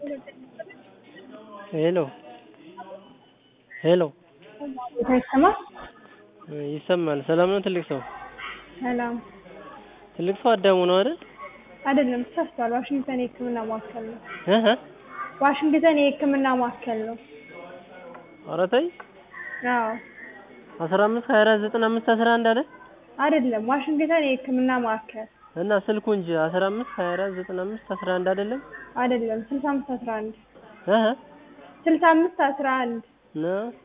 ሄሎ ሄሎ ይሰማ ይሰማል። ሰላም ነው ትልቅ ሰው? ሰላም ትልቅ ሰው አዳሙ ነው አይደል? አይደለም ተሳስቷል። ዋሽንግተን የህክምና ማዕከል ነው። እህ ዋሽንግተን የህክምና ማዕከል ነው። ኧረ ተይ አዎ 15 24 95 11 አይደል? አይደለም ዋሽንግተን የህክምና ማዕከል እና ስልኩ እንጂ 15 24 95 11 አይደለም? አይደለም 65 11 እህ 65 11 ነው